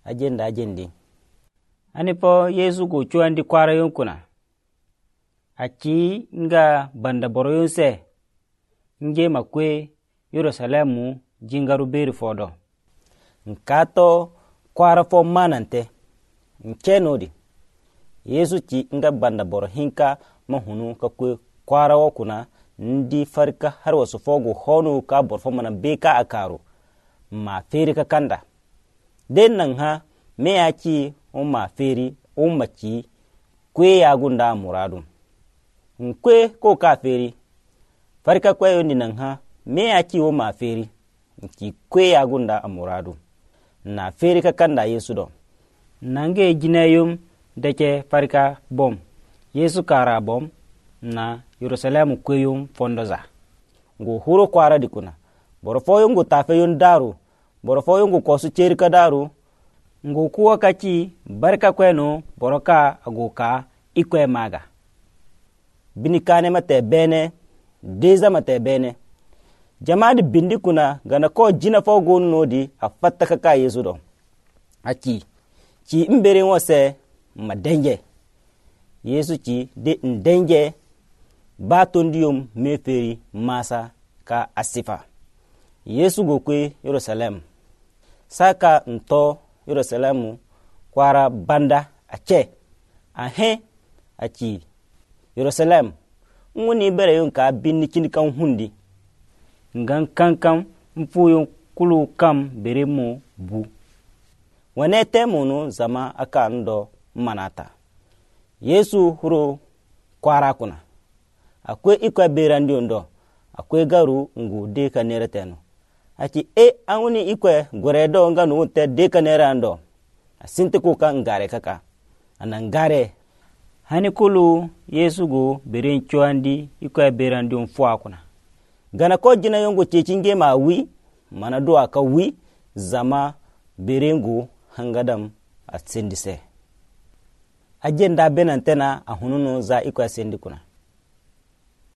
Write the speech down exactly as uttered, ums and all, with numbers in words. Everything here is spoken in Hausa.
agenda ajendi anipo Yesu go chuandi kwara yonkuna achi nga banda boro yonse nge makwe Yerusalemu jingaru beri fodo nkato kwara fo manante nkenodi Yesu chi nga banda boro hinka mahunu ka kwe kwara wakuna ndi farka har wasu fogo honu ka borfo mana beka akaru ma feri ka kanda den nan ha me yaki o ma feri o machi kwe ya gunda muradu nkwe ko ka feri farka kwe yondi nan ha me yaki o ma feri nki kwe ya gunda amuradu na feri ka kanda Yesu do nange jinayum deke farka bom Yesu kara bom na Yerusalemu kweyum fondoza ngo huro kwara dikuna borofoyo ngo tafeyon daru borofoyo ngo kosu cherika daru ngo kuwa kachi barka kweno boroka agoka ikwe maga binikane mate bene deza mate bene jamadi bindi kuna gana ko jina fogo nodi afatta kaka Yesu do achi chi imbere wose madenge Yesu chi de ndenge batondiyum meferi masa ka asifa Yesu gokwe Yerusalem saka nto Yerusalemu kwara banda ache ahe achi Yerusalem nguni bere yonka binni kinikan hundi ngan kankan mfuyo kulu kam beremu bu wane temunu zama aka ndo manata Yesu huro kwara kuna akwe ikwa berandi ondo akwe garu ngu deka nereteno aki e anguni ikwe goredo nganu unte deka nerando asinte kuka ngare kaka anangare hani kulu Yesu go berin choandi ikwa berandi mfwa kuna gana ko jina yongo cechinge ma wi mana do aka wi zama berengu hangadam atsendise agenda benantena ahununu za ikwa sendi kuna